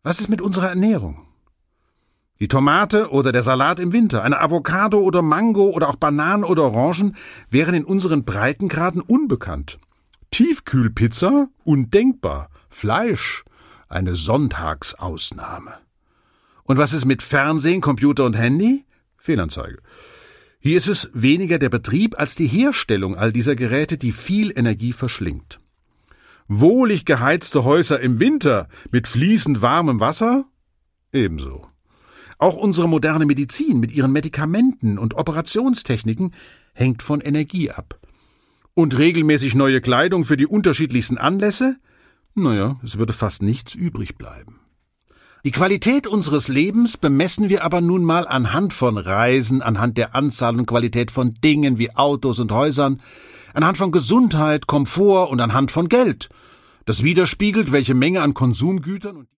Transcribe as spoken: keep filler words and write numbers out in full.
Was ist mit unserer Ernährung? Die Tomate oder der Salat im Winter, eine Avocado oder Mango oder auch Bananen oder Orangen wären in unseren Breitengraden unbekannt. Tiefkühlpizza? Undenkbar. Fleisch? Eine Sonntagsausnahme. Und was ist mit Fernsehen, Computer und Handy? Fehlanzeige. Hier ist es weniger der Betrieb als die Herstellung all dieser Geräte, die viel Energie verschlingt. Wohlig geheizte Häuser im Winter mit fließend warmem Wasser? Ebenso. Auch unsere moderne Medizin mit ihren Medikamenten und Operationstechniken hängt von Energie ab. Und regelmäßig neue Kleidung für die unterschiedlichsten Anlässe? Naja, es würde fast nichts übrig bleiben. Die Qualität unseres Lebens bemessen wir aber nun mal anhand von Reisen, anhand der Anzahl und Qualität von Dingen wie Autos und Häusern, anhand von Gesundheit, Komfort und anhand von Geld. Das widerspiegelt, welche Menge an Konsumgütern und